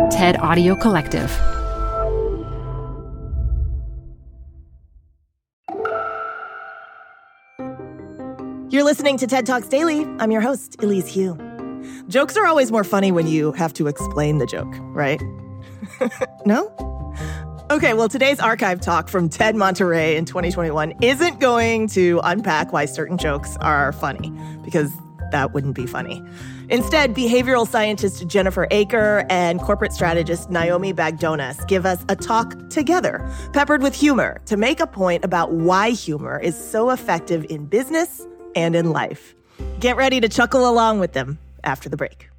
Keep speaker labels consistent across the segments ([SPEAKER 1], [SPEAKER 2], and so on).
[SPEAKER 1] TED Audio Collective.
[SPEAKER 2] You're listening to TED Talks Daily. I'm your host, Elise Hu. Jokes are always more funny when you have to explain the joke, right? No? Okay, well, today's archive talk from TED Monterey in 2021 isn't going to unpack why certain jokes are funny, because that wouldn't be funny. Instead, behavioral scientist Jennifer Aaker and corporate strategist Naomi Bagdonas give us a talk together, peppered with humor, to make a point about why humor is so effective in business and in life. Get ready to chuckle along with them after the break.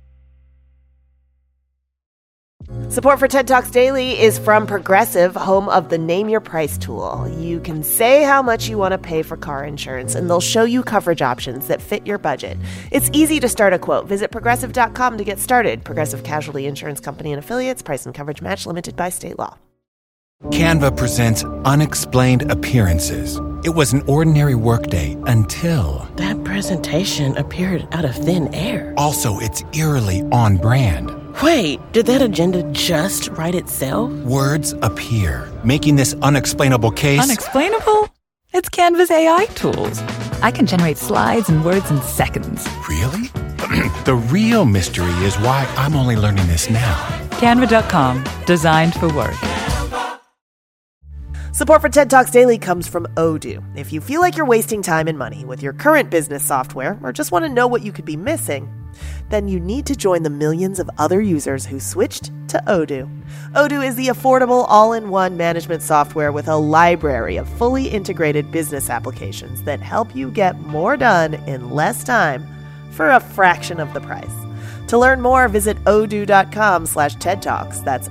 [SPEAKER 2] Support for TED Talks Daily is from Progressive, home of the Name Your Price tool. You can say how much you want to pay for car insurance, and they'll show you coverage options that fit your budget. It's easy to start a quote. Visit Progressive.com to get started. Progressive Casualty Insurance Company and Affiliates. Price and coverage match limited by state law.
[SPEAKER 3] Canva presents Unexplained Appearances. It was an ordinary workday until...
[SPEAKER 4] that presentation appeared out of thin air.
[SPEAKER 3] Also, it's eerily on brand.
[SPEAKER 4] Wait, did that agenda just write itself?
[SPEAKER 3] Words appear, making this unexplainable case...
[SPEAKER 5] Unexplainable? It's Canva's AI tools. I can generate slides and words in seconds.
[SPEAKER 3] Really? The real mystery is why I'm only learning this now.
[SPEAKER 5] Canva.com, designed for work.
[SPEAKER 2] Support for TED Talks Daily comes from Odoo. If you feel like you're wasting time and money with your current business software, or just want to know what you could be missing, then you need to join the millions of other users who switched to Odoo. Odoo is the affordable all-in-one management software with a library of fully integrated business applications that help you get more done in less time for a fraction of the price. To learn more, visit odoo.com/TED Talks. That's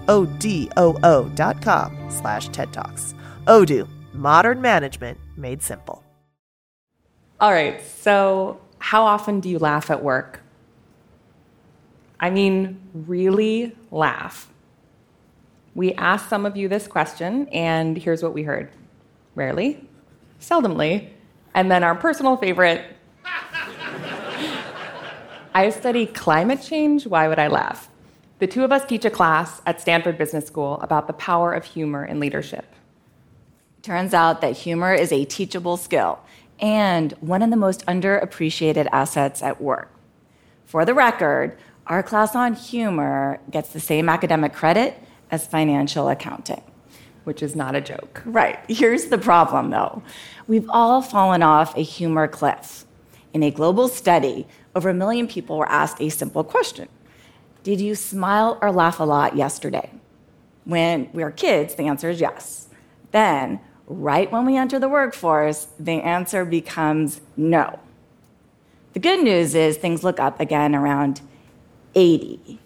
[SPEAKER 2] ODOO.com/TED Talks. Odoo, modern management made simple.
[SPEAKER 6] All right, so how often do you laugh at work? I mean, really laugh. We asked some of you this question, and here's what we heard. Rarely, seldomly, and then our personal favorite. I study climate change, why would I laugh? The two of us teach a class at Stanford Business School about the power of humor in leadership.
[SPEAKER 7] Turns out that humor is a teachable skill and one of the most underappreciated assets at work. For the record, our class on humor gets the same academic credit as financial accounting.
[SPEAKER 6] Which is not a joke.
[SPEAKER 7] Right. Here's the problem, though. We've all fallen off a humor cliff. In a global study, over 1 million people were asked a simple question. Did you smile or laugh a lot yesterday? When we were kids, the answer is yes. Then, right when we enter the workforce, the answer becomes no. The good news is things look up again around 80.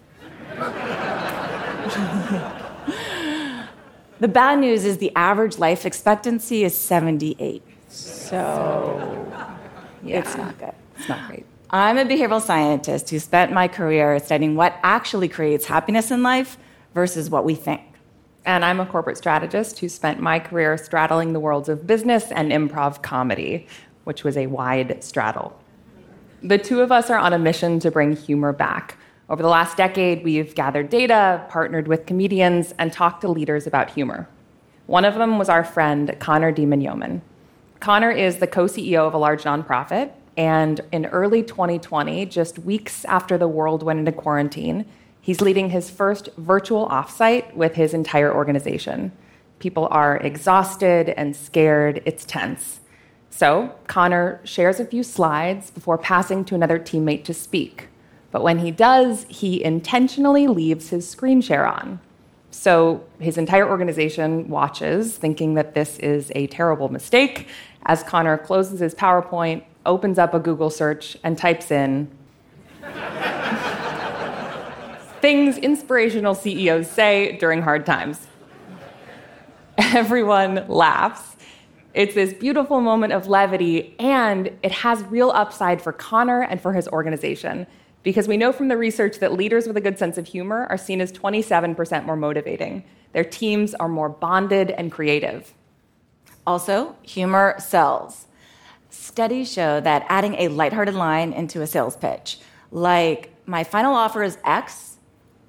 [SPEAKER 7] The bad news is the average life expectancy is 78. So, yeah. It's not good.
[SPEAKER 6] It's not great.
[SPEAKER 7] I'm a behavioral scientist who spent my career studying what actually creates happiness in life versus what we think.
[SPEAKER 6] And I'm a corporate strategist who spent my career straddling the worlds of business and improv comedy, which was a wide straddle. The two of us are on a mission to bring humor back. Over the last decade, we've gathered data, partnered with comedians, and talked to leaders about humor. One of them was our friend, Connor Demon-Yeoman. Connor is the co-CEO of a large nonprofit, and in early 2020, just weeks after the world went into quarantine, he's leading his first virtual offsite with his entire organization. People are exhausted and scared. It's tense. So Connor shares a few slides before passing to another teammate to speak. But when he does, he intentionally leaves his screen share on. So his entire organization watches, thinking that this is a terrible mistake, as Connor closes his PowerPoint, opens up a Google search, and types in things inspirational CEOs say during hard times. Everyone laughs. It's this beautiful moment of levity, and it has real upside for Connor and for his organization, because we know from the research that leaders with a good sense of humor are seen as 27% more motivating. Their teams are more bonded and creative.
[SPEAKER 7] Also, humor sells. Studies show that adding a lighthearted line into a sales pitch, like, my final offer is X,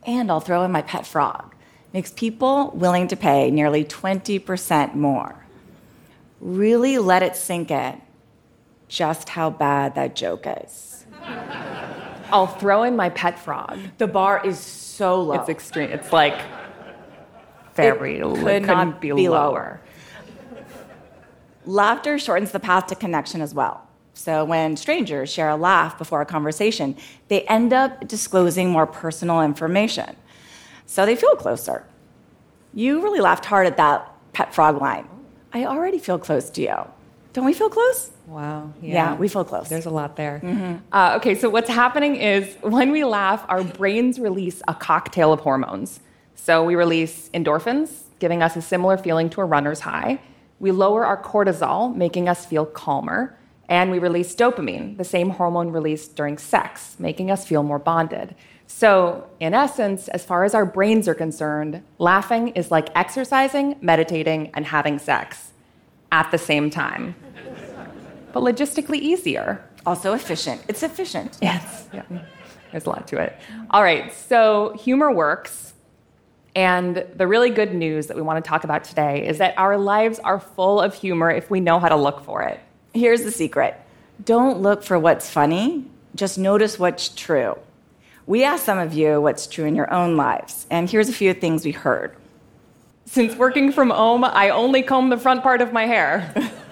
[SPEAKER 7] And I'll throw in my pet frog. Makes people willing to pay nearly 20% more. Really let it sink in just how bad that joke is.
[SPEAKER 6] I'll throw in my pet frog.
[SPEAKER 7] The bar is so low.
[SPEAKER 6] It's extreme. It's like very low.
[SPEAKER 7] Couldn't be lower. Laughter shortens the path to connection as well. So when strangers share a laugh before a conversation, they end up disclosing more personal information. So they feel closer. You really laughed hard at that pet frog line. I already feel close to you. Don't we feel close?
[SPEAKER 6] Wow.
[SPEAKER 7] Yeah, we feel close.
[SPEAKER 6] There's a lot there. Mm-hmm. Okay, so what's happening is when we laugh, our brains release a cocktail of hormones. So we release endorphins, giving us a similar feeling to a runner's high. We lower our cortisol, making us feel calmer. And we release dopamine, the same hormone released during sex, making us feel more bonded. So, in essence, as far as our brains are concerned, laughing is like exercising, meditating, and having sex at the same time. But logistically easier.
[SPEAKER 7] Also efficient. It's efficient.
[SPEAKER 6] Yes. Yeah. There's a lot to it. All right, so humor works. And the really good news that we want to talk about today is that our lives are full of humor if we know how to look for it.
[SPEAKER 7] Here's the secret. Don't look for what's funny, just notice what's true. We asked some of you what's true in your own lives, and here's a few things we heard.
[SPEAKER 6] Since working from home, I only comb the front part of my hair.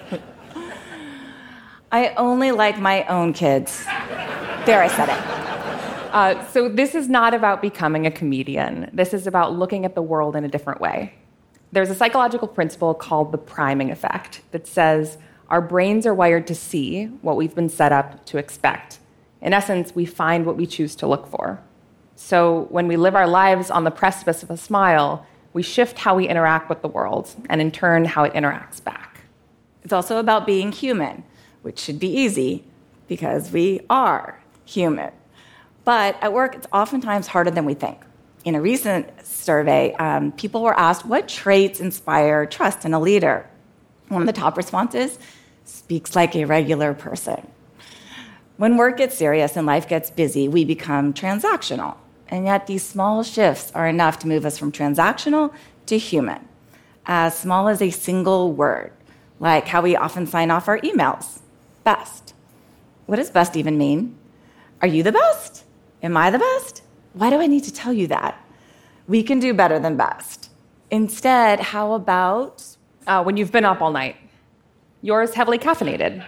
[SPEAKER 7] I only like my own kids. There, I said it.
[SPEAKER 6] So this is not about becoming a comedian. This is about looking at the world in a different way. There's a psychological principle called the priming effect that says our brains are wired to see what we've been set up to expect. In essence, we find what we choose to look for. So when we live our lives on the precipice of a smile, we shift how we interact with the world, and in turn, how it interacts back.
[SPEAKER 7] It's also about being human, which should be easy because we are human. But at work, it's oftentimes harder than we think. In a recent survey, people were asked what traits inspire trust in a leader. One of the top responses, speaks like a regular person. When work gets serious and life gets busy, we become transactional. And yet these small shifts are enough to move us from transactional to human. As small as a single word, like how we often sign off our emails. Best. What does best even mean? Are you the best? Am I the best? Why do I need to tell you that? We can do better than best. Instead, how about...
[SPEAKER 6] when you've been up all night. Yours heavily caffeinated.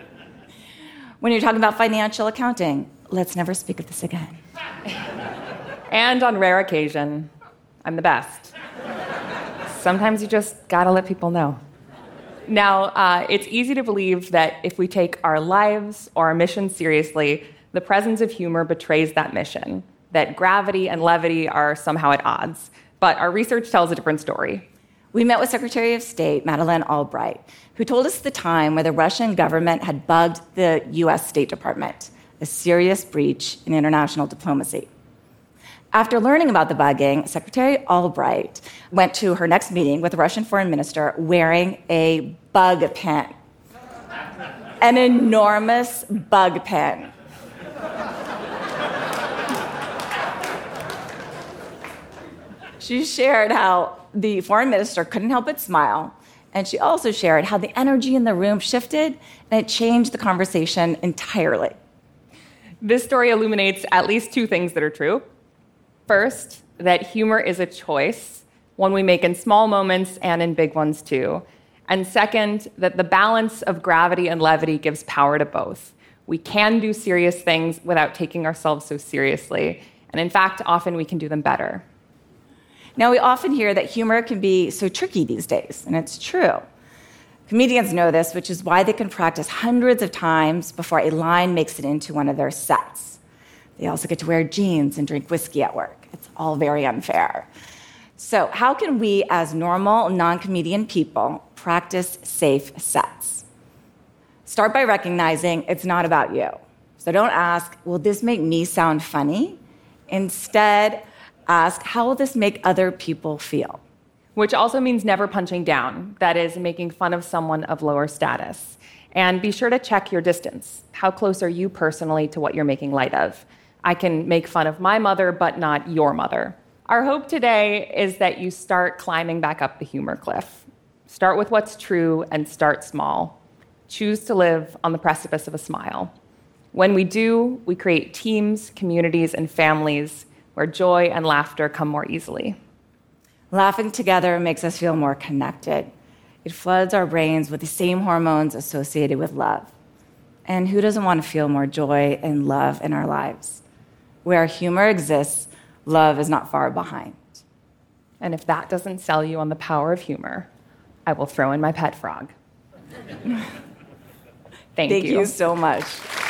[SPEAKER 7] When you're talking about financial accounting, let's never speak of this again.
[SPEAKER 6] And on rare occasion, I'm the best. Sometimes you just gotta let people know. Now, it's easy to believe that if we take our lives or our mission seriously, the presence of humor betrays that mission, that gravity and levity are somehow at odds. But our research tells a different story.
[SPEAKER 7] We met with Secretary of State Madeleine Albright, who told us the time where the Russian government had bugged the US State Department, a serious breach in international diplomacy. After learning about the bugging, Secretary Albright went to her next meeting with the Russian foreign minister wearing a bug pin. An enormous bug pin. She shared how the foreign minister couldn't help but smile, and she also shared how the energy in the room shifted and it changed the conversation entirely.
[SPEAKER 6] This story illuminates at least two things that are true. First, that humor is a choice, one we make in small moments and in big ones too. And second, that the balance of gravity and levity gives power to both. We can do serious things without taking ourselves so seriously, and in fact, often we can do them better.
[SPEAKER 7] Now, we often hear that humor can be so tricky these days, and it's true. Comedians know this, which is why they can practice hundreds of times before a line makes it into one of their sets. They also get to wear jeans and drink whiskey at work. It's all very unfair. So, how can we, as normal, non-comedian people, practice safe sets? Start by recognizing it's not about you. So don't ask, will this make me sound funny? Instead, ask, how will this make other people feel?
[SPEAKER 6] Which also means never punching down, that is, making fun of someone of lower status. And be sure to check your distance. How close are you personally to what you're making light of? I can make fun of my mother, but not your mother. Our hope today is that you start climbing back up the humor cliff. Start with what's true and start small. Choose to live on the precipice of a smile. When we do, we create teams, communities, and families where joy and laughter come more easily.
[SPEAKER 7] Laughing together makes us feel more connected. It floods our brains with the same hormones associated with love. And who doesn't want to feel more joy and love in our lives? Where humor exists, love is not far behind.
[SPEAKER 6] And if that doesn't sell you on the power of humor, I will throw in my pet frog. Thank you.
[SPEAKER 7] Thank you so much.